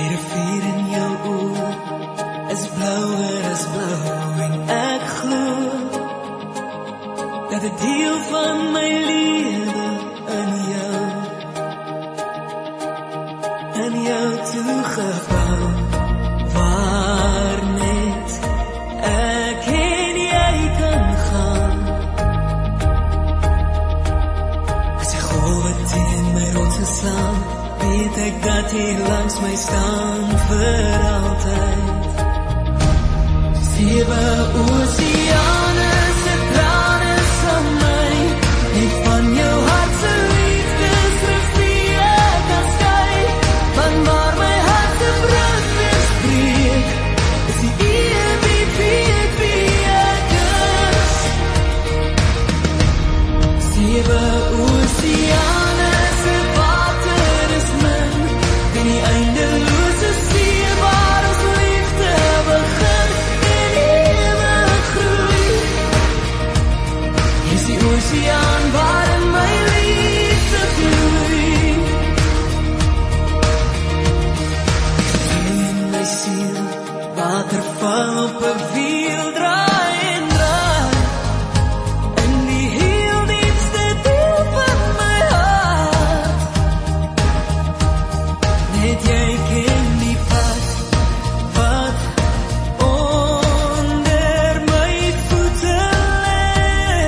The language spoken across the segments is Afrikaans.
Die rivier in jou oë is blouer as blauw en ek glo dat 'n deel van my lewe in jou toegebou, waar net ek en jy kan gaan. As die golwe teen my rotse slaan, weet ek dat jy langs my staan vir altyd. 7 oseane se trane van my, net van jou hart se liefdesrivier kan skei. Van waar my hart se brug weerspreek, is die EBB ek is. 7 oseane se water is min, en die eindelose see waar ons liefde begin en ewig groei. Hier is die oseaan waarin my liefde vloei. In my siel, waterval op 'n wiel, draai en draai, in die heel diepste deel van my hart. Net jy ken die pad wat onder my voete lê.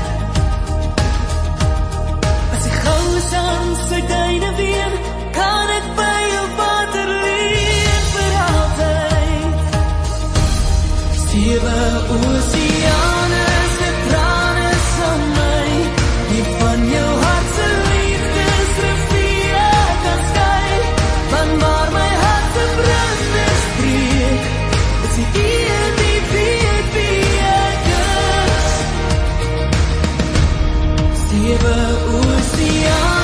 As die gousaan se duine ween, kan ek by jou water leef vir altyd. 7 oseane se trane van my, die van jou hart se liefdesrivier kan skei. Van waar my hart se brug weerspreek, is die EBB ek is. 7 oseane